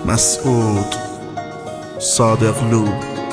مسعود صادقلو.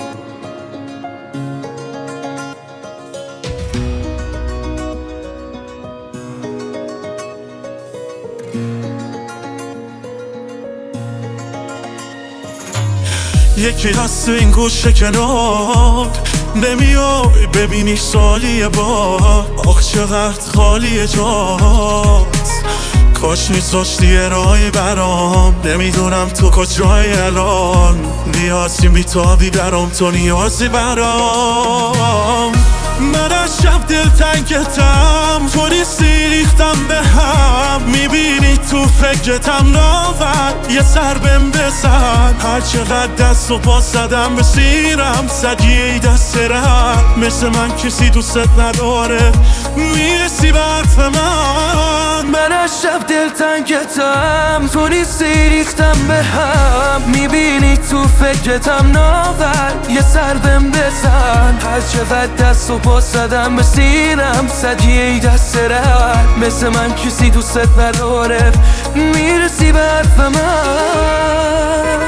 یکی هست این گوشه کنار، نمیای ببینی سالیه بار. آخ چقدر خالیه جات، کاش میذاشتی رای برام. نمیدونم تو کجای الان، نیازی میتابی برام، تو نیازی برام. من از شب دلتنگتم، تو نیستی ریختم به هم. میبینی تو فکرتم ناور، یه سر بهم بزن. هر چقدر دست و پا زدم به سیرم، سدیه ای دست رد. مثل من کسی دوستت نداره، میرسی به حرف من از شب دلتنگتم، تو نیستی ریختم به هم. میبینی تو فکرتم ناور، یه سر بهم بزن. هر چقدر دست و پا زدم به سینم، سدیه ای دست رد. مثل من کسی دوستت نداره، میرسی به حرف من.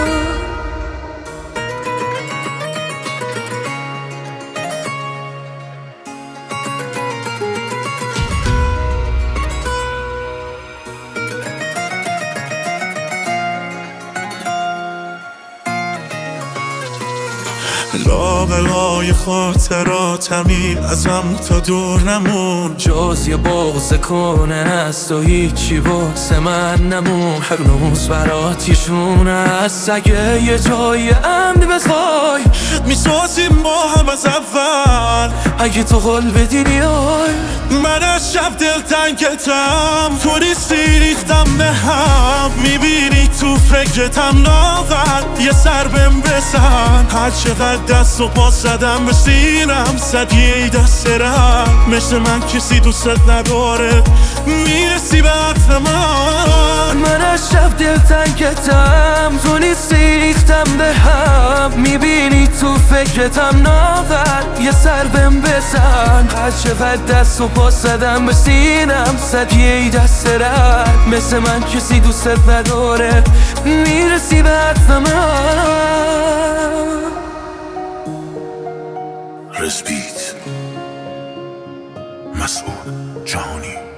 لابلای خاطراتمی ازم تا دور نمون. جز یه بغض کنه هست و هیچی واسه من نمون. هنوز براتیشون هست، اگه یه جای امن بخوای میسازیم با هم از اول، اگه تو قول بدی نیای. من از شب دلتنگتم، تو نیستی ریختم به هم. میبینی تو فکرتم ناور، یه سر بهم بزن. هر چقدر دست و پا زدم به سینم، سدیه ای دست رد. مثل من کسی دوستت نداره، میرسی به حرف من از شب دلتنگتم، تو نیستی ریختم به هم. میبینی تو فکرتم ناور، یه سر بهم بزن. هر چقدر دست و پا زدم به سینم، سدیه ای دست رد. مثل من کسی دوستت نداره، میرسی به حرف من. رسپیت مسعود جهانی.